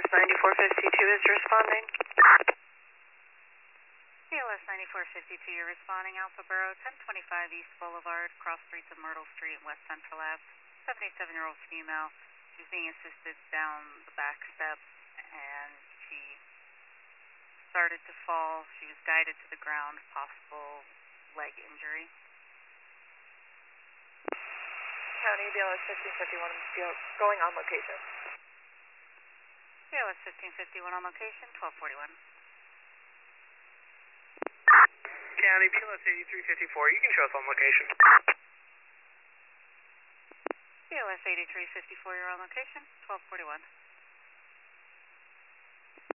BLS 9452 is responding. BLS 9452, you're responding. Alpha Borough, 1025 East Boulevard, cross streets of Myrtle Street and West Central Ave. 77-year-old female. She's being assisted down the back steps, and she started to fall. She was guided to the ground, possible leg injury. County BLS 1551 going on location. BLS 1551 on location, 1241. County BLS 8354, you can show us on location. BLS 8354, you're on location, 1241.